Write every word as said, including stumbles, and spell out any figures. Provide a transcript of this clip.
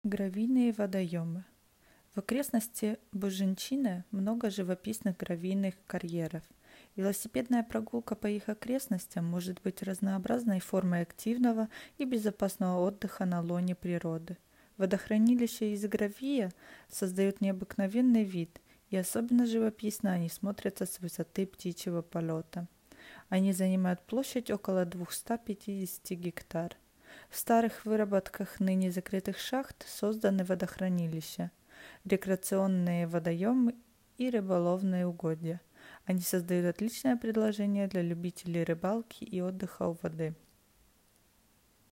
Гравийные водоемы. В окрестности Буженчины много живописных гравийных карьеров. Велосипедная прогулка по их окрестностям может быть разнообразной формой активного и безопасного отдыха на лоне природы. Водохранилища из гравия создают необыкновенный вид, и особенно живописно они смотрятся с высоты птичьего полета. Они занимают площадь около двухсот пятидесяти гектар. В старых выработках ныне закрытых шахт созданы водохранилища, рекреационные водоемы и рыболовные угодья. Они создают отличное предложение для любителей рыбалки и отдыха у воды.